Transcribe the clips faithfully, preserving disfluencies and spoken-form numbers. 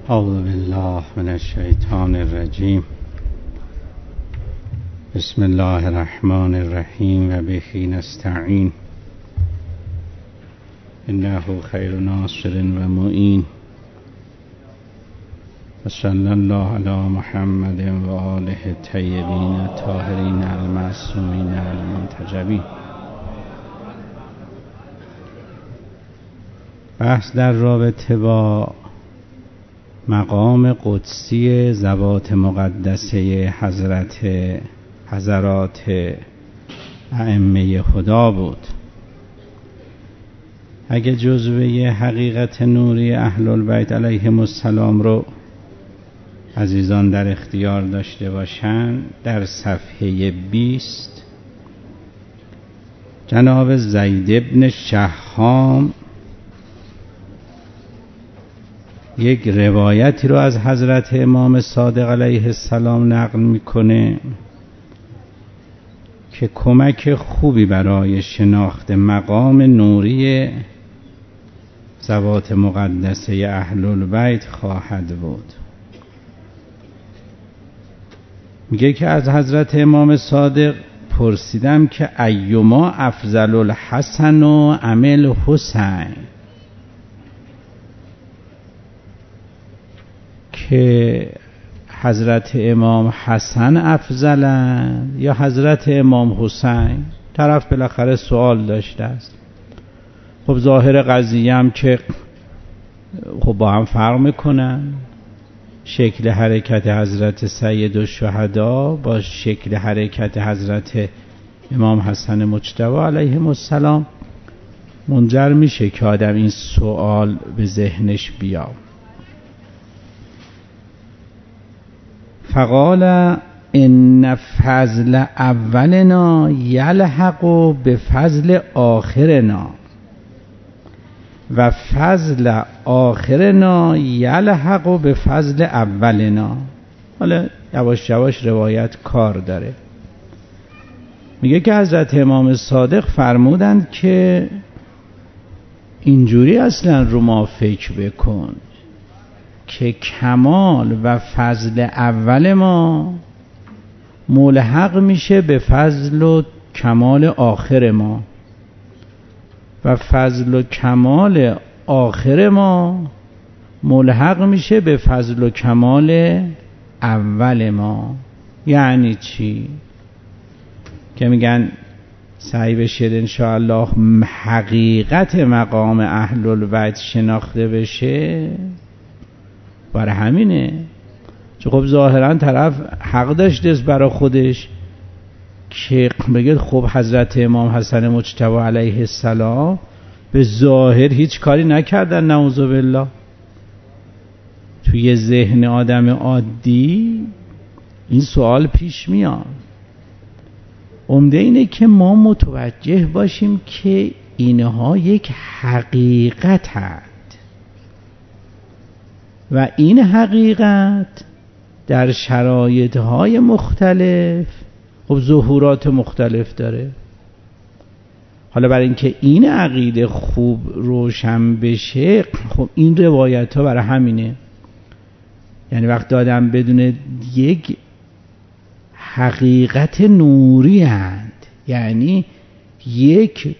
اعوذ بالله من الشیطان الرجیم. بسم الله الرحمن الرحیم و به نستعین. انه خیر ناصر و معین. و صلی الله علی محمد و آله الطیبین الطاهرین المعصومین المنتجبین. بحث در رابطه با مقام قدسی ذوات مقدسه حضرت حضرات ائمه خدا بود. اگه جزوه حقیقت نوری اهل البیت علیهم السلام رو عزیزان در اختیار داشته باشن، در صفحه بیست جناب زید ابن شهام یک روایتی رو از حضرت امام صادق علیه السلام نقل میکنه که کمک خوبی برای شناخت مقام نوری ذوات مقدسه اهل البیت خواهد بود. میگه که از حضرت امام صادق پرسیدم که ایما افضل الحسن و عمل حسین، که حضرت امام حسن افضلن یا حضرت امام حسین؟ طرف بالاخره سوال داشته است. خب ظاهر قضیه هم که خب با هم فرق میکنن. شکل حرکت حضرت سید الشهدا با شکل حرکت حضرت امام حسن مجتبی علیهم السلام منجر میشه که آدم این سوال به ذهنش بیاد. فقال ان فضل اولنا یلحق به فضل آخرنا و فضل آخرنا یلحق به فضل اولنا. حالا یواش یواش روایت کار داره. میگه که حضرت امام صادق فرمودند که اینجوری اصلا رو ما فکر بکن که کمال و فضل اول ما ملحق میشه به فضل و کمال آخر ما و فضل و کمال آخر ما ملحق میشه به فضل و کمال اول ما. یعنی چی؟ که میگن سعی بشه انشاءالله حقیقت مقام اهل البیت شناخته بشه. برای همینه چون خب ظاهرا طرف حق داشته برای خودش که بگه خب حضرت امام حسن مجتبی علیه السلام به ظاهر هیچ کاری نکردن، نعوذ بالله. توی ذهن آدم عادی این سوال پیش میاد. عمده اینه که ما متوجه باشیم که اینها یک حقیقت هست و این حقیقت در شرایطهای مختلف خب ظهورات مختلف داره. حالا برای اینکه این عقیده خوب روشن بشه خب این روایت ها برای همینه. یعنی وقتی آدم بدونه یک حقیقت نوری هست، یعنی یک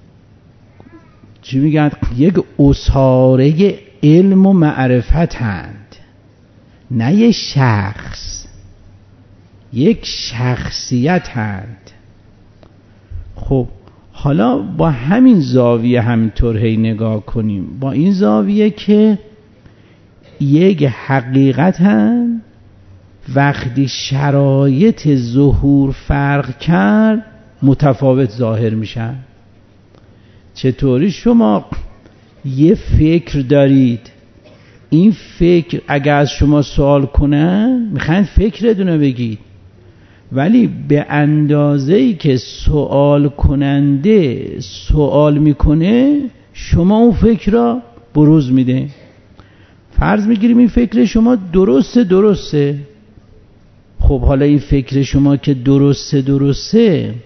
چی میگن یک اساره علم و معرفت هست، نه یک شخص، یک شخصیت هست. خب حالا با همین زاویه همینطور هی نگاه کنیم، با این زاویه که یک حقیقت هست وقتی شرایط ظهور فرق کرد متفاوت ظاهر میشن. چطوری شما یه فکر دارید، این فکر اگر از شما سوال کنن میخواین فکرتونو بگید، ولی به اندازه‌ای که سوال کننده سوال میکنه شما اون فکر را بروز میده. فرض میگیریم این فکر شما درسته درسته خب حالا این فکر شما که درسته درسته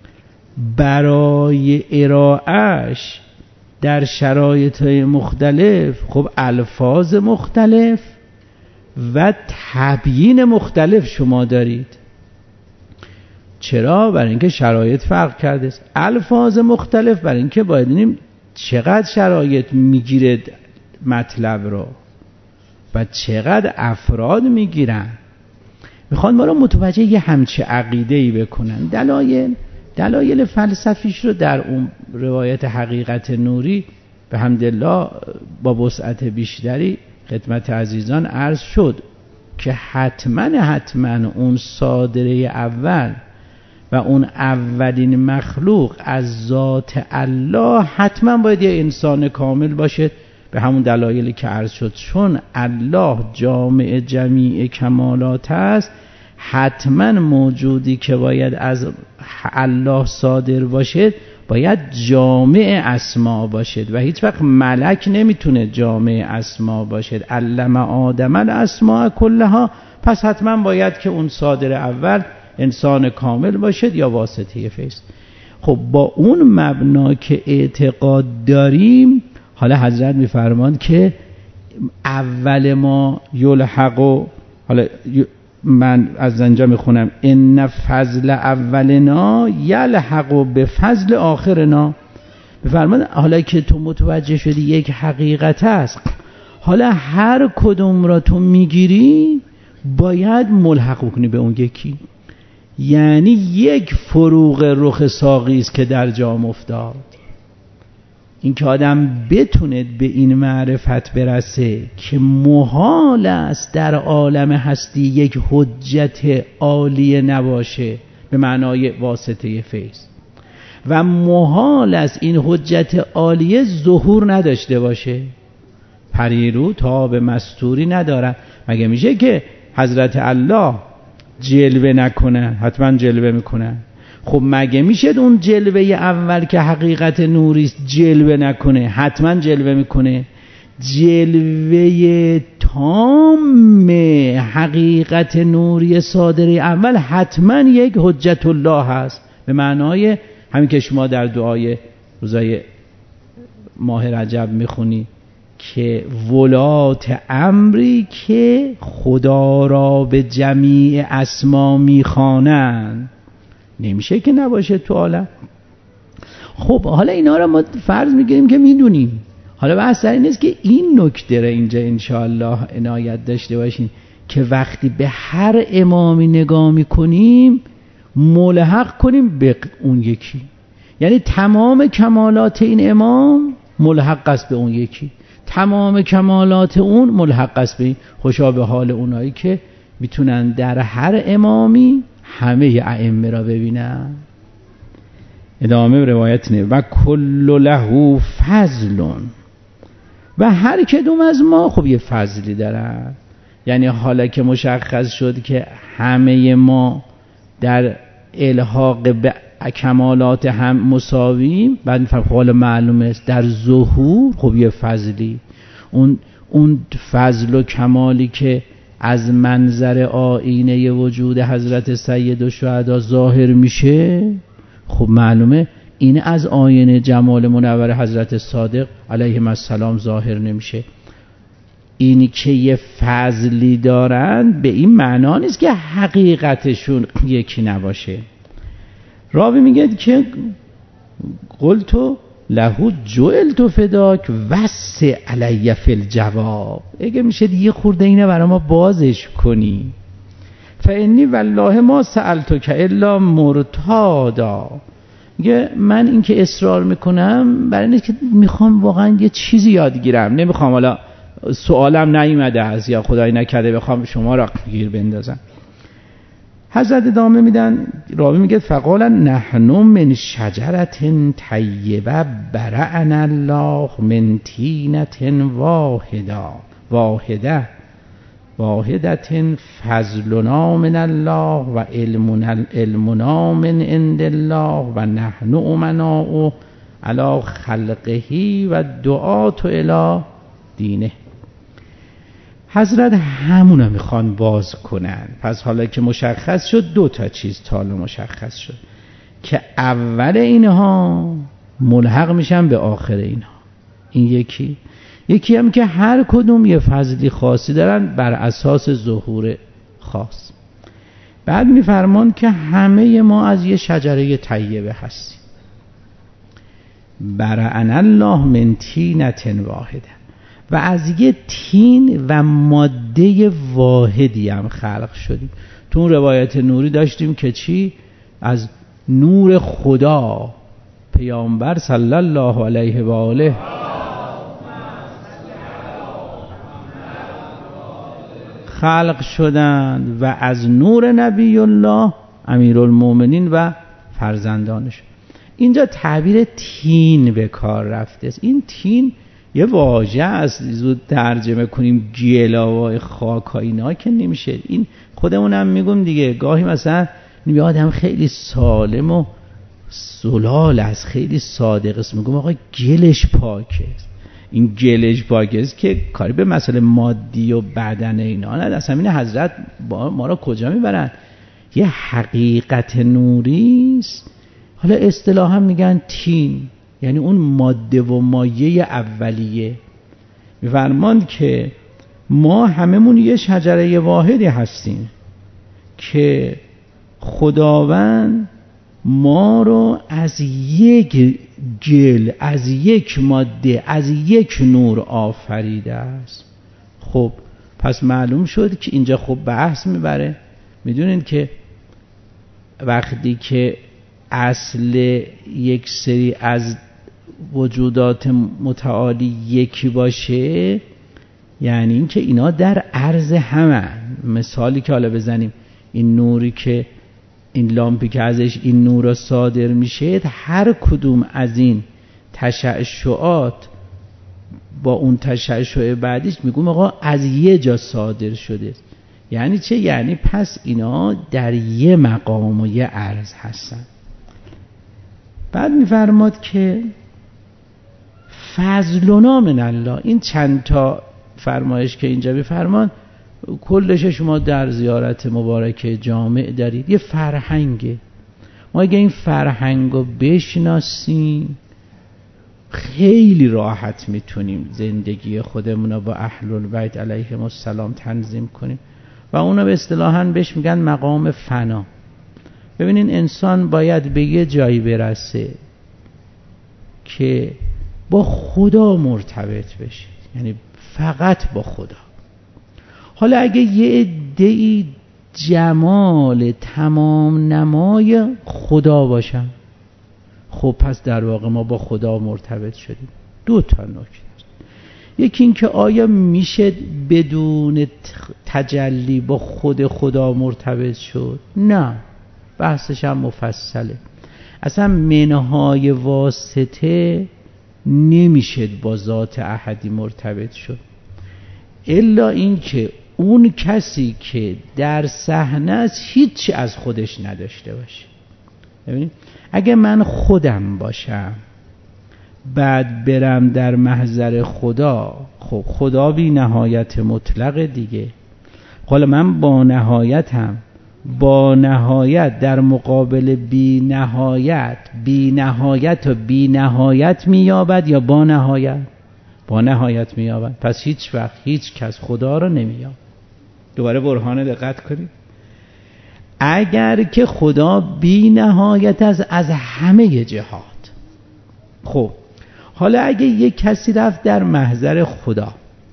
برای ارائهش در شرایط مختلف خب الفاظ مختلف و تبیین مختلف شما دارید. چرا؟ برای اینکه شرایط فرق کرده است. الفاظ مختلف برای اینکه باید ببینیم چقدر شرایط میگیره مطلب رو و چقدر افراد میگیرن. میخوان ما رو متوجه یه همچه عقیده‌ای بکنن. دلایل دلایل فلسفیش رو در اون روایت حقیقت نوری به حمدالله با وسعت بیشتری خدمت عزیزان عرض شد که حتما حتما اون صادره اول و اون اولین مخلوق از ذات الله حتما باید یه انسان کامل باشه، به همون دلایلی که عرض شد. چون الله جامع جمیع کمالات است، حتما موجودی که باید از الله صادر باشد باید جامع اسما باشد و هیچ وقت ملک نمیتونه جامع اسما باشد. علم آدم الاسماء کلها، پس حتما باید که اون صادر اول انسان کامل باشد یا واسطه فیض. خب با اون مبنا که اعتقاد داریم، حالا حضرت میفرمان که اول ما یلحق، حالا من از اینجا میخونم ان فضل اولنا یلحق به فضل آخرنا. میفرمان حالا که تو متوجه شدی یک حقیقت است، حالا هر کدوم را تو میگیری باید ملحق کنی به اون یکی. یعنی یک فروغ رخ ساقی است که در جام افتاد. این که آدم بتونه به این معرفت برسه که محال است در عالم هستی یک حجت عالیه نباشه به معنای واسطه فیض، و محال است این حجت عالیه ظهور نداشته باشه. پریرو تا به مستوری ندارن. مگه میشه که حضرت الله جلوه نکنه؟ حتما جلوه میکنه. خب مگه میشه اون جلوه اول که حقیقت نوریست جلوه نکنه؟ حتما جلوه میکنه. جلوه تام حقیقت نوری صادر اول حتما یک حجت الله هست، به معنای همین که شما در دعای روزای ماه رجب میخونی که ولات امری که خدا را به جمیع اسما میخوانند. نمیشه که نباشه تو عالم. خب حالا اینا رو ما فرض میگیریم که میدونیم. حالا بحث سر این نیست که این نکته رو اینجا انشاءالله عنایت داشته باشین که وقتی به هر امامی نگاه میکنیم ملحق کنیم به اون یکی. یعنی تمام کمالات این امام ملحق است به اون یکی، تمام کمالات اون ملحق است به این. خوشا به حال اونایی که میتونن در هر امامی همه ائمه را ببینن. ادامه روایت نه و کل له فضل، و هر کدوم از ما خب یه فضلی دارن. یعنی حالا که مشخص شد که همه ما در الحاق به کمالات هم مساویم، بعد میفرم حالا معلومه است در ظهور خب یه فضلی، اون اون فضل و کمالی که از منظر آینه وجود حضرت سید الشهدا ظاهر میشه، خب معلومه این از آینه جمال منور حضرت صادق علیهم السلام ظاهر نمیشه. این که یه فضلی دارن به این معنا نیست که حقیقتشون یکی نباشه. راوی میگه که قلتو لهو جعلت فداک وسع علی فی الجواب. اگه میشه یه خورده اینه برای ما بازش کنی. فانی والله ما سألتک الا مرتادا. میگه من این که اصرار میکنم برای اینه که میخوام واقعا یه چیزی یاد گیرم، نمیخوام حالا سوالم نیومده از یا خدای نکرده بخوام شما را گیر بندازم. حضرت ادامه میدن، راوی میگه فقال نحن من شجرت طیبه برعنا الله من تینت واحده واحده واحدت فضلنا من الله و علمنا علمنا من عند الله و نحن امناء علی خلقه و دعات الی دینه. حضرت همونو میخوان باز کنن. پس حالا که مشخص شد دو تا چیز تا حالا مشخص شد که اول اینها ملحق میشن به آخر اینها. این یکی. یکی هم که هر کدوم یه فضلی خاصی دارن بر اساس ظهور خاص. بعد میفرمان که همه ما از یه شجره طیبه هستیم. برأنا الله من طینة واحده، و از یه تین و ماده واحدی هم خلق شدیم. تو اون روایت نوری داشتیم که چی؟ از نور خدا پیامبر صلی الله علیه و آله خلق شدند و از نور نبی الله امیرالمومنین و فرزندانش. اینجا تعبیر تین به کار رفته است. این تین یه واژه است، زود ترجمه کنیم گلا و خاک ها اینا که نمیشه. این خودمونم میگم دیگه، گاهی مثلا یه آدم خیلی سالم و زلال است، خیلی صادق است، میگم آقا گلش پاکه. این گلش پاکه است که کاری به مسئله مادی و بدن اینا نه. اصلا این حضرت ما را کجا میبرن؟ یه حقیقت نوری است. حالا اصطلاحا میگن تین، یعنی اون ماده و مایه اولیه. میفرماند که ما هممون یه شجره واحدی هستیم که خداوند ما رو از یک گل، از یک ماده، از یک نور آفریده است. خب پس معلوم شد که اینجا خب بحث میبره. میدونین که وقتی که اصل یک سری از وجودات متعالی یکی باشه، یعنی این که اینا در عرض همه. مثالی که حالا بزنیم، این نوری که این لامپی که ازش این نور صادر میشه، هر کدوم از این تشعشعات با اون تشعشع بعدیش میگم آقا از یه جا صادر شده. یعنی چه؟ یعنی پس اینا در یه مقام و یه عرض هستن. بعد میفرماد که فضلنا من الله، این چند تا فرمایش که اینجا میفرمان کلش شما در زیارت مبارک جامع دارید. یه فرهنگه. ما اگه این فرهنگ رو بشناسیم خیلی راحت میتونیم زندگی خودمون رو با اهل البیت علیهم السلام تنظیم کنیم و اونا به اصطلاحاً بهش میگن مقام فنا. ببینین انسان باید به یه جایی برسه که با خدا مرتبط بشه، یعنی فقط با خدا. حالا اگه یه عده‌ای جمال تمام نمای خدا باشن، خب پس در واقع ما با خدا مرتبط شدیم. دو تا نکته. یکی این که آیا میشه بدون تجلی با خود خدا مرتبط شد؟ نه، بحثش هم مفصله. اصلا منهای واسطه نمیشه با ذات احدی مرتبط شد، الا این که اون کسی که در صحنه است هیچی از خودش نداشته باشه. ببینید اگه من خودم باشم بعد برم در محضر خدا، خب خدا بی نهایت مطلق دیگه. حالا من با نهایتم، با نهایت در مقابل بی نهایت، بی نهایت و بی نهایت میابد یا با نهایت؟ با نهایت میابد. پس هیچ وقت هیچ کس خدا رو نمیابد. دوباره برهانه دقت کنید. اگر که خدا بی نهایت از از همه جهات، خب حالا اگه یک کسی رفت در محضر خدا،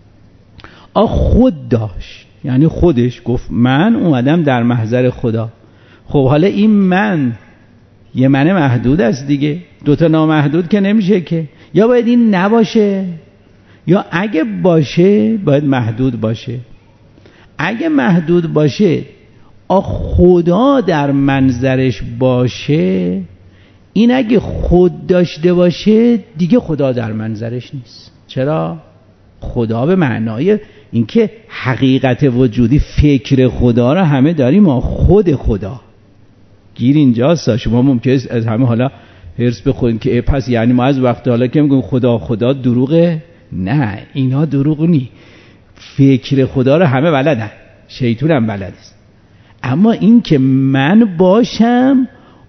آ خود داشت، یعنی خودش گفت من اومدم در محضر خدا، خب حالا این من یه من محدود است دیگه، دوتا نامحدود که نمیشه که. یا باید این نباشه، یا اگه باشه باید محدود باشه. اگه محدود باشه آ خدا در منظرش باشه، این اگه خود داشته باشه دیگه خدا در منظرش نیست. چرا؟ خدا به معنای اینکه حقیقت وجودی، فکر خدا را همه داریم، ما خود خدا گیر اینجاست. شما ممکنه از همه حالا حرص بخورین که پس یعنی ما از وقت حالا که میگیم خدا خدا دروغه؟ نه، اینا دروغ نی. فکر خدا را همه بلدن، شیطان هم بلد است. اما این که من باشم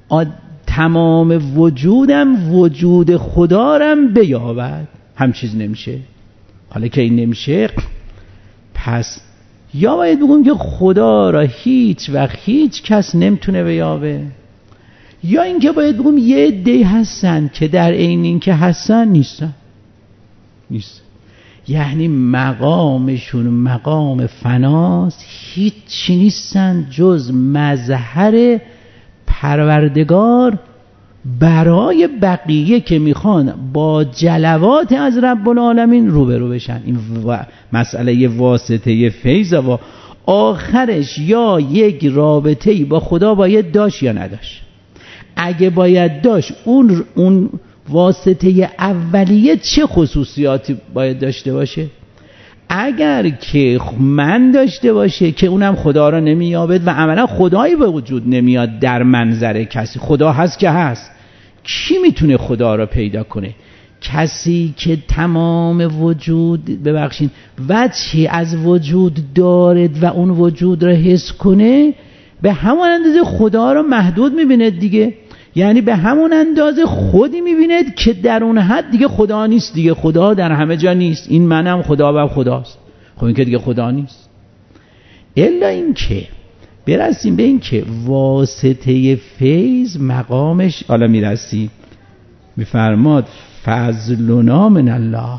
تمام وجودم وجود خدا رم بیابد، هم چیز نمیشه. حالا که این نمیشه، پس یا باید بگم که خدا را هیچ وقت هیچ کس نمیتونه بیابه، یا اینکه باید بگم یه عده‌ای هستن که در عین این که هستن نیستن نیست یعنی مقامشون مقام فناست، هیچی نیستن جز مظهر پروردگار برای بقیه که میخوان با جلوات از رب العالمین روبرو بشن. این مسئله ی واسطه فیض و آخرش یا یک رابطه‌ای با خدا باید داشت یا نداشت. اگه باید داشت اون اون واسطه اولیه چه خصوصیاتی باید داشته باشه؟ اگر که من داشته باشه که اونم خدا را نمییابد و عملا خدایی به وجود نمیاد در منظر کسی. خدا هست که هست، کی میتونه خدا را پیدا کنه؟ کسی که تمام وجود ببخشین وجهی از وجود دارد و اون وجود را حس کنه، به همون اندازه خدا را محدود میبینه دیگه. یعنی به همون اندازه خودی میبیند که در اون حد دیگه خدا نیست دیگه. خدا در همه جا نیست، این منم خدا و خداست. خب این که دیگه خدا نیست. الا این که برسیم به این که واسطه فیض مقامش، حالا میرسیم میفرماد فضلنا من الله،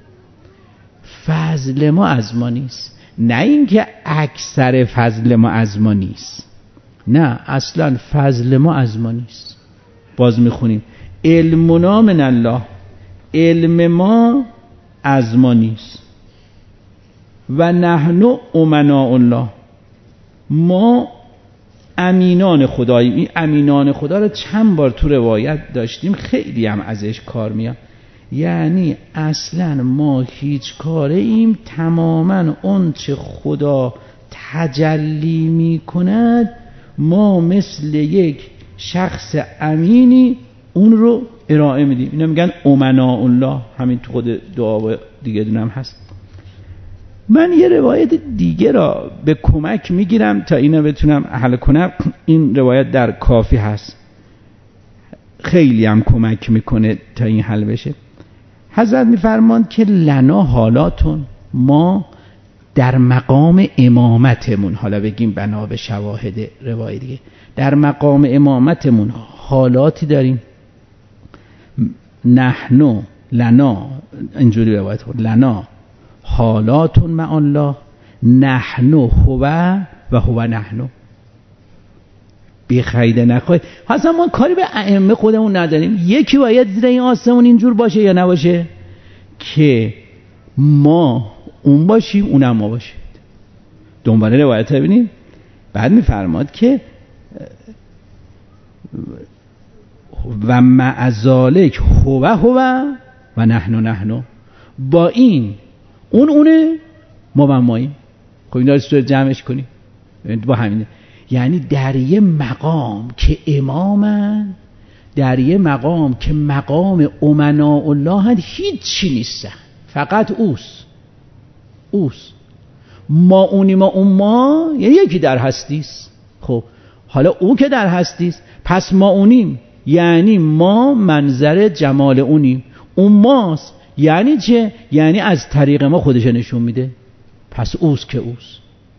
فضل ما از ما نیست. نه این که اکثر فضل ما از ما نیست، نه اصلا فضل ما از ما نیست. باز میخونیم علمنا من الله، علم ما از ما نیست. و نحن امناء الله، ما امینان خداییم. این امینان خدا رو چند بار تو روایت داشتیم، خیلی هم ازش کار میاد. یعنی اصلا ما هیچ کاره ایم، تماما اون چه خدا تجلی میکند ما مثل یک شخص امینی اون رو ارائه میدیم. اینا میگن امناء الله، همین تو خود دعا دیگه دونم هست. من یه روایت دیگه را به کمک میگیرم تا اینو بتونم حل کنم. این روایت در کافی هست، خیلی هم کمک میکنه تا این حل بشه. حضرت میفرمان که لنا حالاتون، ما در مقام امامتمون، حالا بگیم بنا به شواهد روایت دیگه، در مقام امامتمون حالاتی داریم. نحنو لنا، اینجوری روایت خود، لنا حالاتون مع الله، نحنو هو و هو نحنو. بی خیده نخواهی. اصلا ما کاری به ائمه خودمون نداریم. یکی باید زیر این آسمون اینجور باشه یا نباشه که ما اون باشیم اونم ما باشیم. دنباله روایت ببینیم. بعد میفرماد که و مع ذالک هو هو و نحن نحن، با این اون اونه ما و ماییم. خب این داری صورت جمعش کنیم با همینه. یعنی در یه مقام که امامن، در یه مقام که مقام امناء الله هست، هیچی نیستن، فقط اوست اوست ما اونی ما اون ما، یعنی یکی در هستیست. خب حالا او که در هستیست، پس ما اونیم، یعنی ما منظر جمال اونیم. اون ماست یعنی چه؟ یعنی از طریق ما خودش نشون میده، پس اوست که اوست.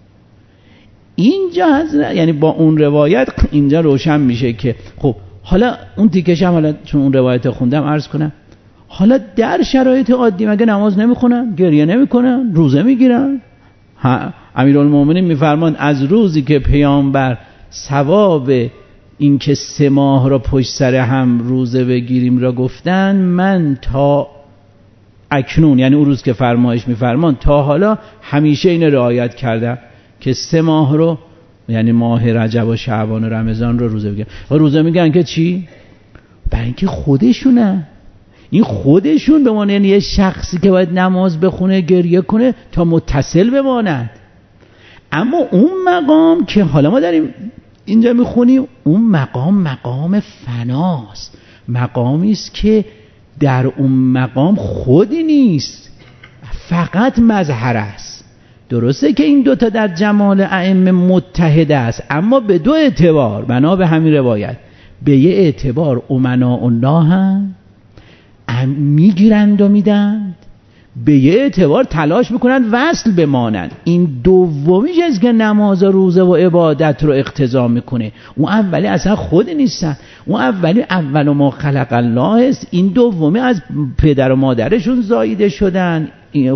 اینجا حضرت یعنی با اون روایت اینجا روشن میشه که خب حالا اون تیکش هم، حالا چون اون روایت خوندم عرض کنم، حالا در شرایط عادی مگه نماز نمیخونن، گریه نمیکنن، روزه میگیرن؟ امیرالمومنین میفرمان از روزی که پیامبر ثواب این که سه ماه را پشت سر هم روزه بگیریم را گفتن، من تا اکنون، یعنی اون روز که فرمایش میفرمان، تا حالا همیشه این رعایت کردم که سه ماه رو، یعنی ماه رجب و شعبان و رمضان رو روزه بگیرن. و روزه میگن که چی؟ برای اینکه خودشونه، این خودشون بمانه، یه شخصی که باید نماز بخونه گریه کنه تا متصل بماند. اما اون مقام که حالا ما داریم اینجا میخونیم، اون مقام مقام فناست، مقامی است که در اون مقام خودی نیست، فقط مظهر است. درسته که این دوتا در جمال ائمه متحد است، اما به دو اعتبار، بنا به همین روایت، به یه اعتبار امناء الله هم میگیرند و میدند، به یه اعتبار تلاش میکنن وصل بمانن. این دومیش از که نماز و روزه و عبادت رو اقتضا میکنه. اون اولی اصلا خود نیستن، اون اولی اول ما خلق الله است، این دومی از پدر و مادرشون زاییده شدن.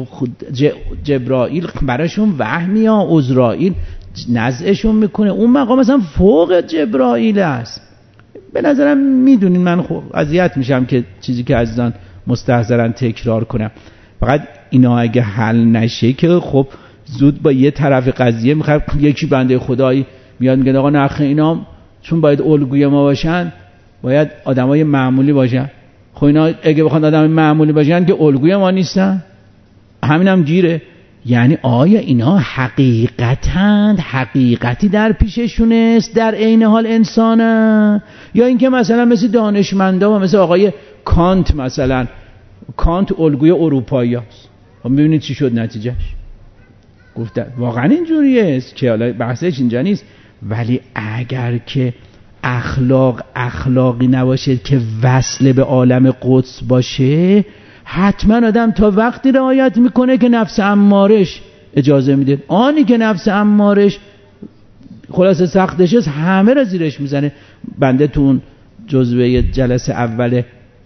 جبرائیل براشون وحی یا عزرائیل نزعشون میکنه، اون مقام مثلا فوق جبرائیل است. به نظرم میدونین من خب اذیت میشم که چیزی که عزیزان مستحضرن تکرار کنم. فقط اینا اگه حل نشه که خب زود با یه طرف قضیه میخواد یکی بنده خدایی میاد میگه آقا نخ اینا چون باید الگوی ما باشن باید آدمای معمولی باشن. خب اینا اگه بخوان آدمای معمولی باشن که الگوی ما نیستن، همین هم گیره. یعنی آیا اینا حقیقتاً حقیقتی در پیششون است در عین حال انسانه، یا اینکه مثلا مثل دانشمندا و مثل آقای کانت، مثلا کانت الگوی اروپایی هست. خب ببینید چی شد نتیجهش. گفتن واقعا اینجوریه است که حالا بحثش اینجا نیست، ولی اگر که اخلاق اخلاقی نباشه که وصل به عالم قدس باشه، حتما آدم تا وقتی رعایت میکنه که نفس امارش اجازه میده. آنی که نفس امارش خلاصه سختش است همه را زیرش میزنه. بنده تو اون جزوه جلسه اول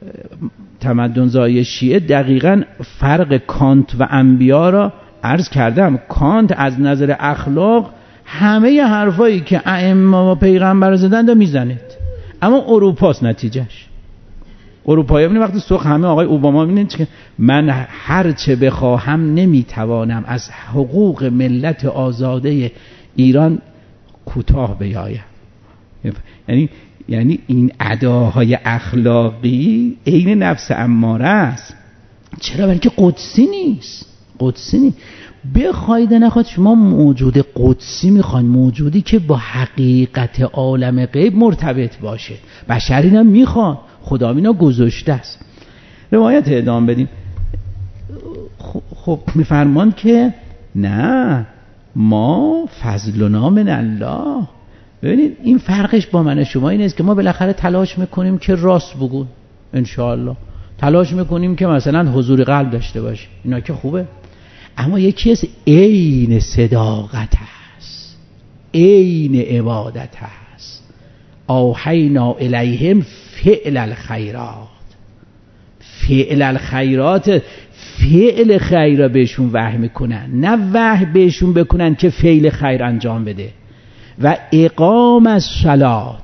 تمدن زایی شیعه دقیقاً فرق کانت و انبیا را عرض کردم. کانت از نظر اخلاق همه حرفایی که ائمه و پیغمبر زدن رو میزنه، اما اروپاست نتیجهش. اروپایی ببینید وقتی سوخ همه آقای اوباما میبینید که من هر چه بخواهم نمیتوانم از حقوق ملت آزاده ایران کوتاه بیایم. یعنی یعنی این اداهای اخلاقی عین نفس اماره است. چرا؟ برای که قدسی نیست. قدسی نیست. بخواید نخواید شما موجود قدسی میخواین، موجودی که با حقیقت عالم غیب مرتبط باشه. بشر اینا میخوان، خدا اینا گذاشته است. روایت ادامه بدیم. خب میفرمان که نه، ما فضلنا من الله. ببینید این فرقش با من شما این است که ما بالاخره تلاش میکنیم که راست بگون، انشاءالله تلاش میکنیم که مثلا حضور قلب داشته باشه، اینا که خوبه. اما یکی از عین صداقت هست، عین عبادت هست. اوحینا الیهم فعل الخیرات. فعل الخیرات، فعل خیر را بهشون وحی میکنن، نه وحی بهشون بکنن که فعل خیر انجام بده. و اقام الصلات،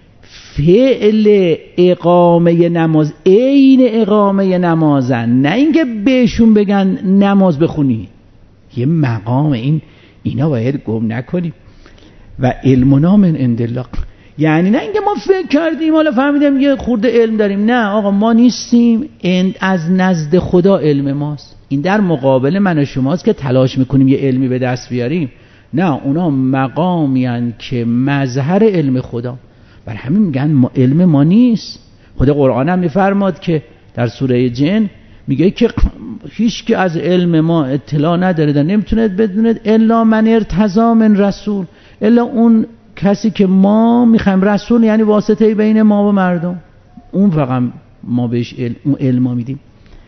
فعل اقامه نماز عین اقامه نمازن، نه اینکه بهشون بگن نماز بخونی. یه مقام این اینا باید گم نکنیم. و علمنا من عند الله، یعنی نه اینکه ما فکر کردیم حالا فهمیدیم یه خورده علم داریم. نه آقا، ما نیستیم، از نزد خدا علم ماست. این در مقابل من و شماست که تلاش میکنیم یه علمی به دست بیاریم. نه، اونا مقامی هن که مظهر علم خدا. بر همین میگن ما علم ما نیست. خود قرآن هم میفرماد که در سوره جن میگه که هیچ که از علم ما اطلاع نداره، در نمیتونه بدونه الا من ارتضی من رسول، الا اون کسی که ما میخوایم، رسول یعنی واسطه بین ما و مردم، اون فقط ما بهش علم، اون علم میدیم.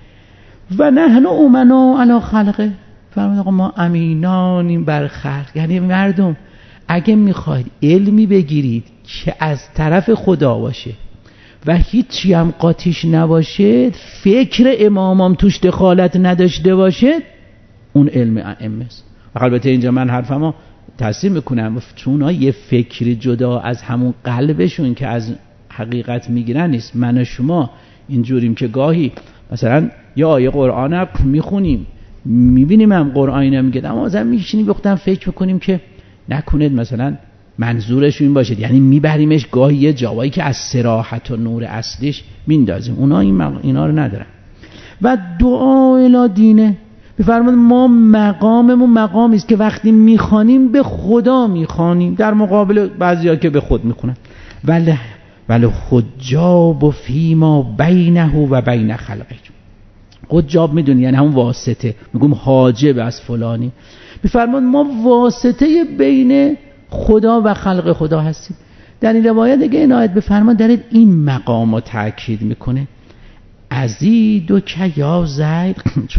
و نحن امنا علی خلقه، فرمود آقا ما امینانیم بر خلق. یعنی مردم اگه میخواید علمی بگیرید که از طرف خدا باشه و هیچی هم قاطیش نباشه، فکر امامام توش دخالت نداشته باشه، اون علم ائمه است. البته اینجا من حرفمو تصحیح میکنم، چون ها یه فکری جدا از همون قلبشون که از حقیقت میگیرن نیست. من و شما اینجوریم که گاهی مثلا یه آیه قرآن میخونیم، میبینیم هم قرآن اینو میگه، اما مثلا میشینیم بختم فکر میکنیم که نکنید مثلا منظورش این باشه، یعنی میبریمش گاهی یه جایی که از صراحت و نور اصلیش میندازیم. اونا این مق... اینا رو ندارن. و دعا الی دینه، میفرماد ما مقاممون مقامی است که وقتی میخوانیم به خدا میخوانیم، در مقابل بعضیا که به خود میخونن. ولی ولی حجاب فیما بینه و بین خلقه. حجاب میدونی یعنی همون واسطه، میگم حاجب از فلانی. میفرماد ما واسطه بین خدا و خلق خدا هستیم. در این روایت دیگه عنایت بفرماد در این مقام رو تاکید میکنه. ازید و که یا زید، چون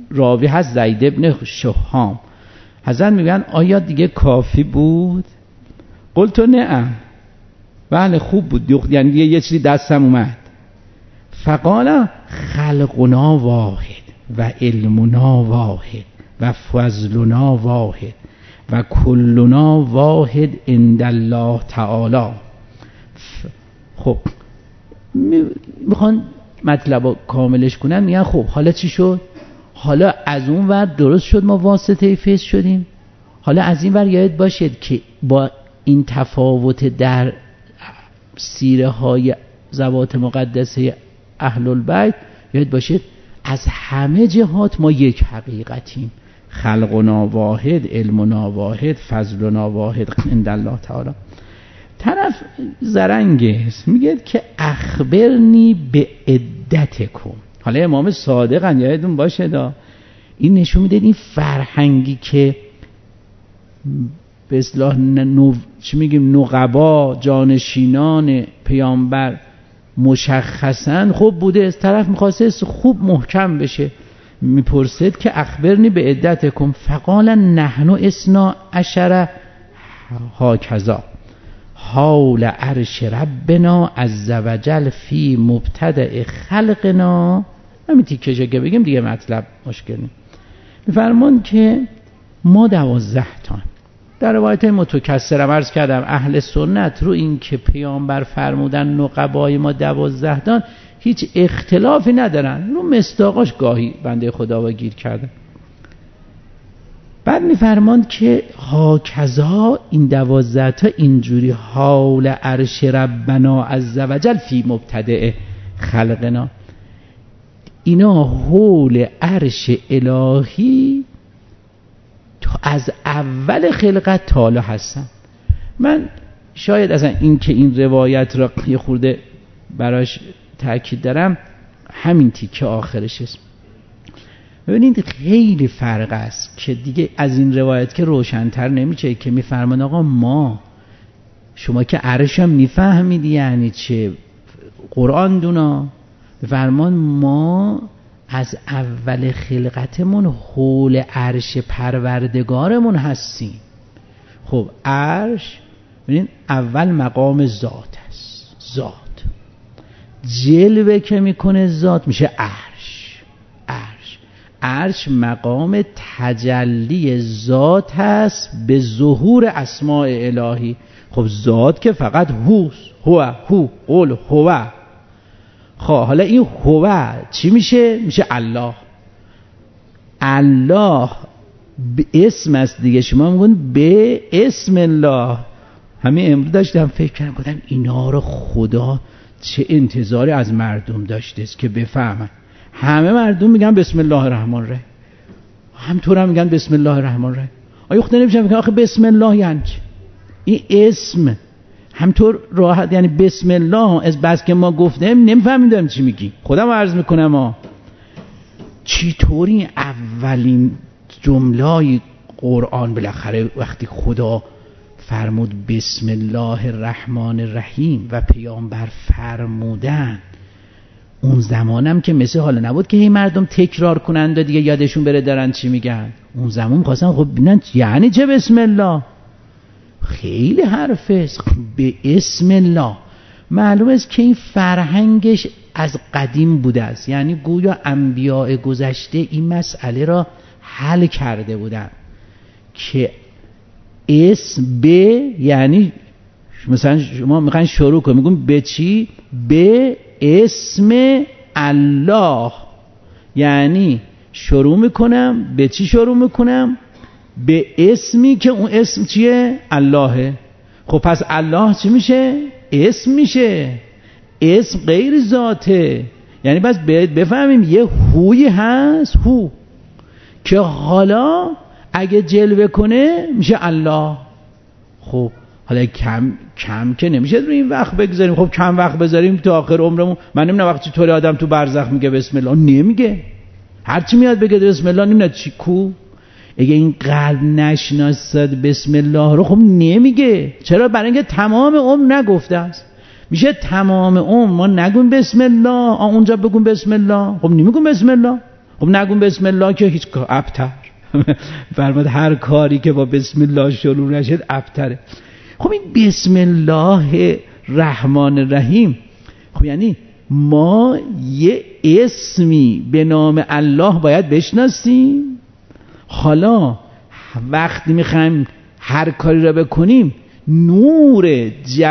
راوی هست زید ابن شهام، حضرت میگن آیا دیگه کافی بود؟ قلت نعم، بله خوب بود، یعنی یه چیزی دستم اومد. فقال خلقنا واحد و علمنا واحد و فضلنا واحد و کلنا واحد عند الله تعالی. خب میخوان مطلب کاملش کنن، میگن خب حالا چی شد؟ حالا از اون ور درست شد ما واسطه فیض شدیم، حالا از این ور یاد باشید که با این تفاوت در سیره های ذوات مقدسه اهل البیت یاد باشید از همه جهات ما یک حقیقتیم، خلقنا واحد، علمنا واحد، فضلنا واحد عند الله تعالی. طرف زرنگست میگه که اخبرنی به عدتکم. حالا امام صادقن، یادتون باشه دا این نشون میده این فرهنگی که به اصطلاح نو... چی میگیم نقبا جانشینان پیامبر مشخصا خوب بوده، از طرف میخواسته خوب محکم بشه، میپرسید که اخبرنی به عدتکم. فقال نحن اثنا عشر هاکذا حول عرش ربنا عز وجل فی مبتدأ خلقنا. همین تیکه که بگیم دیگه مطلب مشکل نیست. میفرمان که ما دوازده تا در روایت متکثرم عرض کردم اهل سنت رو این که پیامبر فرمودن نقبای ما دوازده تا هیچ اختلافی ندارن، رو مصداقاش گاهی بنده خدا و گیر کردن. بعد میفرمان که هاکذا این دوازده تا اینجوری حول عرش ربنا عز وجل فی مبتدأ خلقنا، اینا حول عرش الهی از اول خلقت تا حالا هستن. من شاید اصلا این که این روایت را یه خورده براش تأکید دارم همین تیکه آخرش است. ببینید خیلی فرق است که دیگه از این روایت که روشن‌تر نمیشه که میفرمان آقا ما، شما که عرش هم میفهمید یعنی چه، قرآن دونا فرمان ما از اول خلقتمون حول عرش پروردگارمون هستیم. خب عرش ببینید اول مقام ذات است، ذات جلوه که میکنه ذات میشه عرش. عرش عرش مقام تجلی ذات هست به ظهور اسماء الهی. خب ذات که فقط هوست، هو هو قول هو. خب حالا این هو چی میشه؟ میشه الله. الله به اسم است دیگه، شما میگون به اسم الله. همین امروز داشتم فکر کردم گفتم اینا رو خدا چه انتظاری از مردم داشته است که بفهمن. همه مردم میگن بسم الله الرحمن الرحیم، همطور هم میگن بسم الله الرحمن الرحیم. آیا خدا نمیشه میگن آخه بسم الله یعنی این اسم همطور راحت، یعنی بسم الله از بس که ما گفتیم نمیفهمیم داریم چی میگیم. خودم عرض میکنم ها چطوری اولین جمله‌ی قرآن بالاخره وقتی خدا فرمود بسم الله الرحمن الرحیم و پیامبر فرمودن، اون زمانم که مثل حالا نبود که هی مردم تکرار کنند و دیگه یادشون بره دارن چی میگن. اون زمان خواستن خب ببینن یعنی چه بسم الله. خیلی حرفه به اسم الله. معلوم است که این فرهنگش از قدیم بوده است، یعنی گویا انبیاء گذشته این مسئله را حل کرده بودن که اسم به، یعنی مثلا شما میخواین شروع کنید میگون به چی؟ به اسم الله، یعنی شروع میکنم به چی شروع میکنم؟ به اسمی که اون اسم چیه؟ اللهه. خب پس الله چی میشه؟ اسم میشه. اسم غیر ذاته، یعنی بس بفهمیم یه هوی هست، هو که حالا اگه جلوه کنه میشه الله. خب حالا کم کم که نمیشه روی این وقت بگذاریم. خب کم وقت بذاریم تا آخر عمرمون. من نمیدونم وقتی طوری آدم تو برزخ میگه بسم الله، نمیگه. هرچی میاد بگه بسم الله نمیدونم چی کو. اگه این قلب نشناسد بسم الله رو خب نمیگه. چرا؟ برای اینکه تمام عمر نگفته است. میشه تمام عمر ما نگون بسم الله، اونجا بگون بسم الله. خب نمیگون بسم الله. خب نگون بسم الله که هیچ کار ابتر. فرمود هر کاری که با بسم الله شروع نشد ابتره. خب این بسم الله الرحمن الرحیم، خب یعنی ما یه اسمی به نام الله باید بشناسیم. حالا وقتی میخوایم هر کاری را بکنیم نور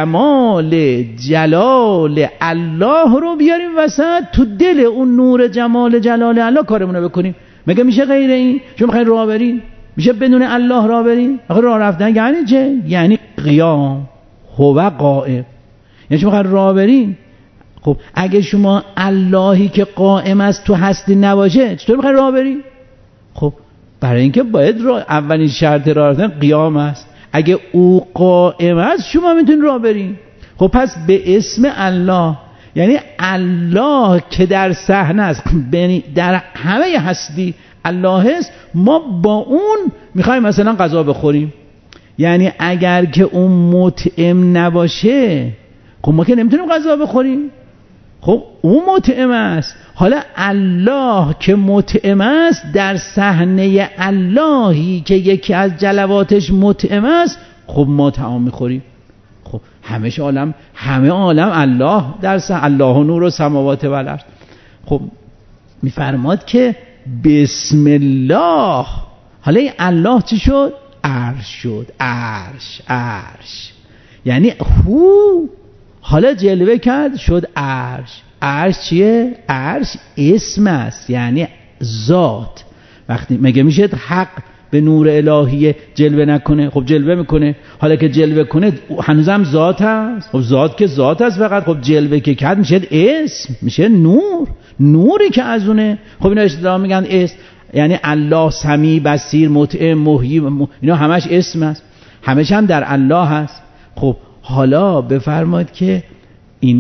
جمال جلال الله رو بیاریم وسط، تو دل اون نور جمال جلال الله کارمون رو بکنیم. مگه میشه غیر این؟ شما میخواین راه برین؟ میشه بدون الله راه برین؟ آخه راه رفتن یعنی چه؟ یعنی قیام هو قائم. یعنی شما میخواین راه برین، خب اگه شما اللهی که قائم است تو هستی نباشه چطور میخواین راه برین؟ خب برای اینکه باید راه، اولین شرط راه رفتن قیام است. اگه او قائم است شما میتونید راه برین. خب پس به اسم الله، یعنی الله که در صحنه است، در همه هستی الله است، ما با اون میخوایم مثلا غذا بخوریم. یعنی اگر که اون مطعم نباشه خب ما که نمیتونیم غذا بخوریم. خب اون مطعم است. حالا الله که مطعم است، در صحنه اللهی که یکی از جلواتش مطعم است، خب ما طعام میخوریم. خب همه عالم همه عالم الله در صحنه، الله نور و سماوات و الارض. خب میفرماد که بسم الله، حالا این الله چی شد؟ عرش شد. عرش عرش یعنی هو حالا جلوه کرد شد عرش. عرش چیه؟ عرش اسم است، یعنی ذات. وقتی مگه میشه حق به نور الهی جلوه نکنه؟ خب جلوه میکنه. حالا که جلوه کنه هنوزم ذات هست. خب ذات که ذات هست فقط. خب جلوه که کرد میشه اسم، میشه نور، نوری که از اونه. خب اینا اصطلاح میگن اسم، یعنی الله سمیع بصیر مطعم محیی، اینا همش اسم است، همش هم در الله هست. خب حالا بفرماد که این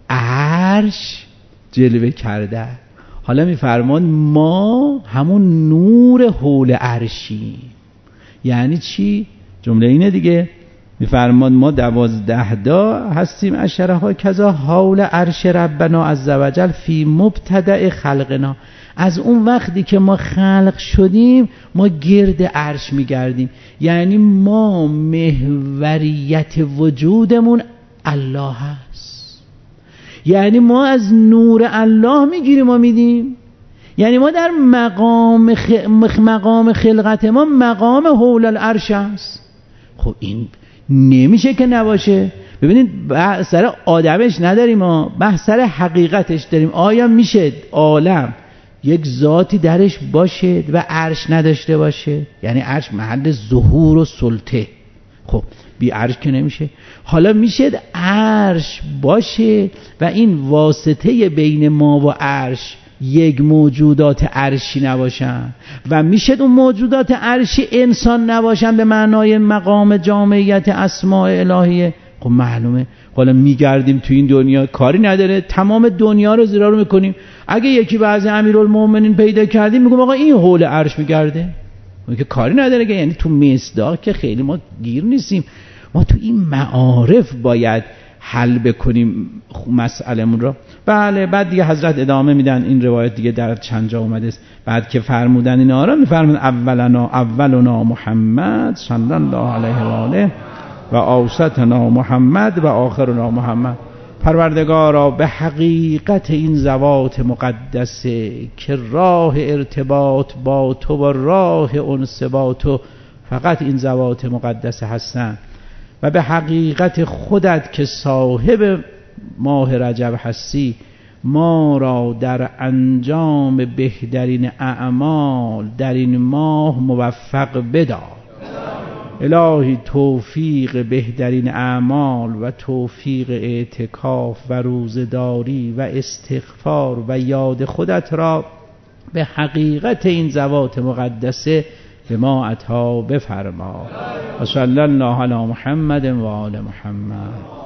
عرش جلوه کرده. حالا میفرمان ما همون نور حول عرشیم. یعنی چی؟ جمله اینه دیگه. میفرمان ما دوازده دا هستیم اشره ها کذا حول عرش ربنا عزوجل فی مبتدأ خلقنا. از اون وقتی که ما خلق شدیم ما گرد عرش میگردیم. یعنی ما محوریت وجودمون الله هست. یعنی ما از نور الله میگیریم و میدیم. یعنی ما در مقام خ... مقام خلقت ما مقام حول العرش است. خب این نمیشه که نباشه. ببینید بحث سر آدمش نداریم، ما بحث سر حقیقتش داریم. آیا میشه عالم یک ذاتی درش باشه و عرش نداشته باشه؟ یعنی عرش محل ظهور و سلطه. خب بی عرش که نمیشه. حالا میشه عرش باشه و این واسطه بین ما و عرش یک موجودات عرشی نباشن و میشه اون موجودات عرشی انسان نباشن به معنای مقام جامعیت اسماء الهیه. خب معلومه. حالا میگردیم تو این دنیا کاری نداره، تمام دنیا رو زیرا رو میکنیم. اگه یکی بعضی امیرالمومنین پیدا کردیم میگم آقا این حول عرش میگرده، اون که کاری نداره که. یعنی تو مصداق که خیلی ما گیر نیستیم. ما تو این معارف باید حل بکنیم مسئله‌مون رو. بله بعد دیگه حضرت ادامه میدن. این روایت دیگه در چند جا اومده است. بعد که فرمودن اینا رو میفرمون اولنا اولنا محمد صلی الله علیه و آله و اوسطنا محمد و آخرنا محمد. پروردگارا به حقیقت این ذوات مقدسه که راه ارتباط با تو و راه انس با تو فقط این ذوات مقدسه هستن، و به حقیقت خودت که صاحب ماه رجب هستی ما را در انجام بهترین اعمال در این ماه موفق بدار. الهی توفیق بهترین اعمال و توفیق اعتکاف و روزداری و استغفار و یاد خودت را به حقیقت این ذوات مقدسه به ما عطا بفرما. و صلی الله علی محمد و آل محمد.